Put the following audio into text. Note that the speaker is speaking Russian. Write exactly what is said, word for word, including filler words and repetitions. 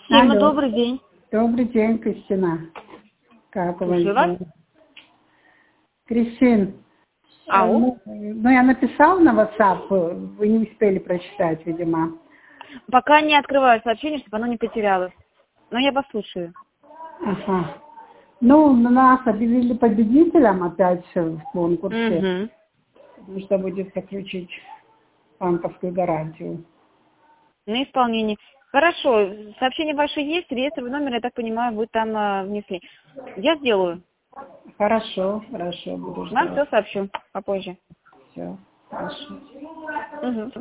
Кристина, Алло. добрый день. Добрый день, Кристина. Как у вас Слушаю вас. дела? Кристин, э, Ау. ну, ну, я написала на WhatsApp, э, вы не успели прочитать, видимо. Пока не открываю сообщение, чтобы оно не потерялось. Но я вас слушаю. Ага. Ну, нас объявили победителем опять в конкурсе, Угу. потому что будет заключить банковскую гарантию. На исполнение. Хорошо. Сообщение ваше есть, реестровый номер, я так понимаю, вы там а, внесли. Я сделаю. Хорошо, хорошо, буду Вам ждать. все сообщу попозже. Все, хорошо. Угу.